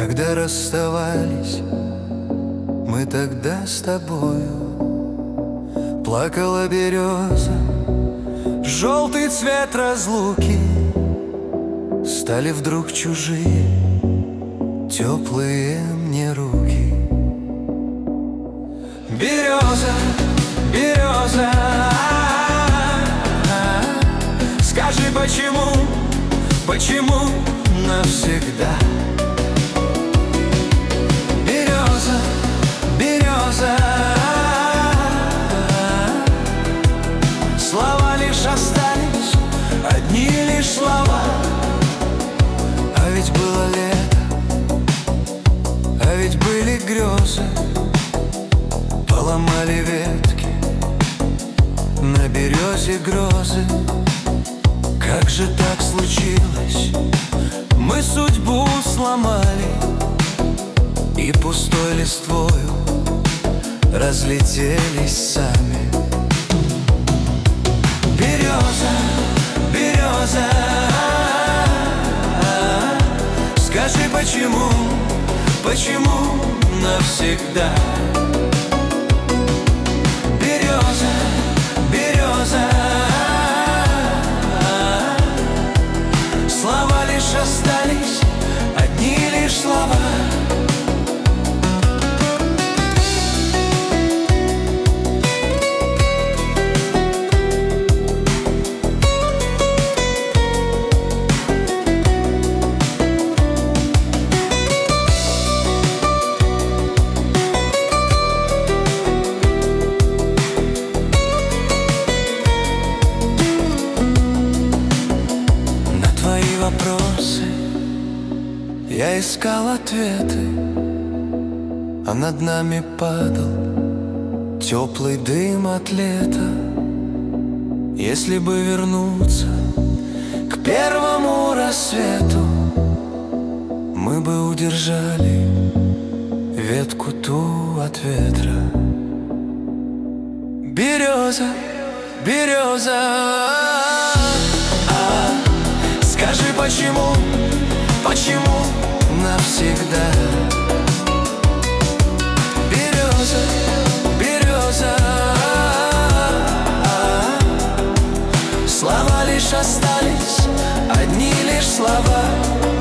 Когда расставались мы тогда с тобою, плакала береза, желтый цвет разлуки. Стали вдруг чужие, теплые мне руки. Береза, береза, скажи, почему, почему навсегда? Береза, береза, слова лишь остались, одни лишь слова. А ведь было лето, а ведь были грезы. Поломали ветки на березе грозы. Как же так случилось? Мы судьбу сломали и пустой листвою разлетелись сами. Береза, береза, скажи, почему, почему навсегда? Береза, береза, слова лишь остались, одни лишь слова. Вопросы я искал ответы, а над нами падал теплый дым от лета. Если бы вернуться к первому рассвету, мы бы удержали ветку ту от ветра. Береза, береза, скажи, почему, почему навсегда? Береза, береза, слова лишь остались, одни лишь слова.